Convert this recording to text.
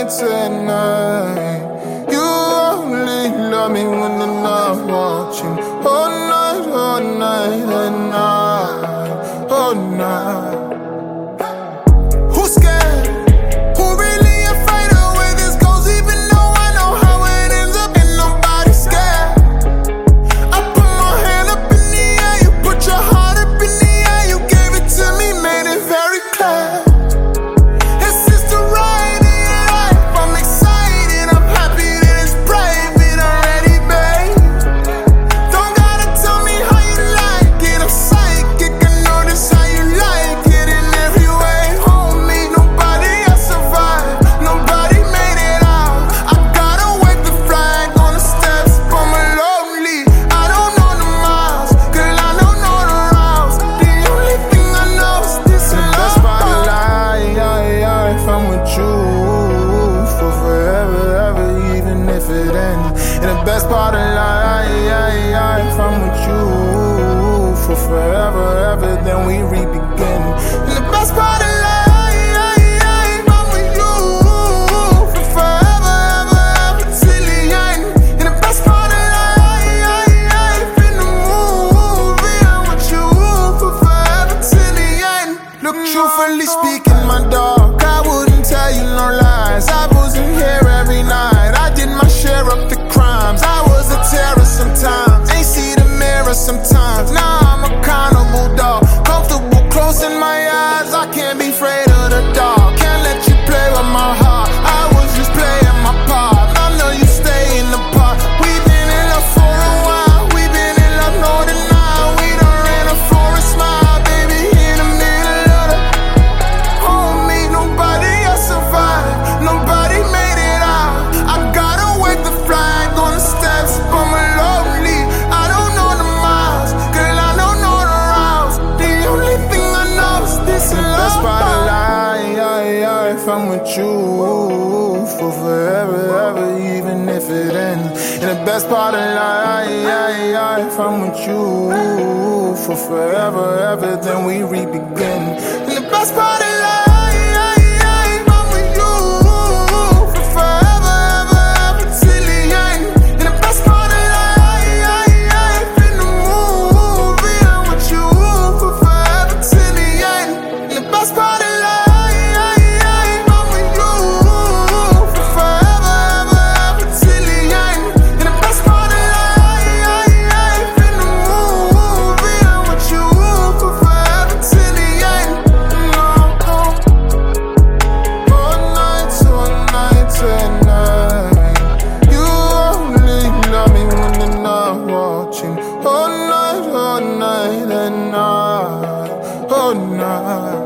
nights and night. You only love me when I'm not watching. All night and night, all night. Who's scared? Who really afraid of where this goes? Even though I know how it ends up, and nobody's scared. I put my hand up in the air, you put your heart up in the air. You gave it to me, made it very clear. This is the ride of your life. I'm excited, I'm happy that it's private already, babe. Don't gotta tell me how you like it, I'm psychic, I notice how you like it in every way. Homie, nobody else survived, nobody made it out. I gotta wave the flag on the steps, but I'm lonely. I don't know the miles, girl, I don't know the routes. The only thing I know is this is the best part of life. If I'm with you for forever, ever, even if it ends. And the best part of life, if I'm with you for forever, ever, then we re-begin. And the best part of life, I'm with you for forever, ever, ever, till the end. And the best part of life, in the movie, I'm with you for forever, till the end. Look, truthfully speaking, my dog, I wouldn't tell you no lies. I wasn't here every night, I did my share of the crimes. I was a terror sometimes, ain't see the mirror sometimes. Now I'm accountable, dog. Comfortable closing my eyes, I can't be afraid of the dark. Can't let you play with my heart, I was just playing my part. I know you stay in the park. We've been in love for a while, we've been in love more than now. We done ran a forest mile, baby, in the middle of the homie. Nobody else survived, nobody made it out. I gotta wave the flag on the steps, but I'm lonely. I don't know the miles, girl, I don't know the routes. The only thing I know is this is the best part of life. If I'm with you for forever, ever, even if it ends. And the best part of life, if I'm with you for forever, ever, then we re-begin. And the best part of life, I'm with you for forever, ever, ever, till the end. And the best part of life, in the movie, I'm with you for forever, till the end. And the best part of life, I'm with you for forever, ever, ever, till the end. And the best part of life, in the movie, I'm with you for forever, till the end. All nights and night. You only love me when you're not watching. All night and night, all night.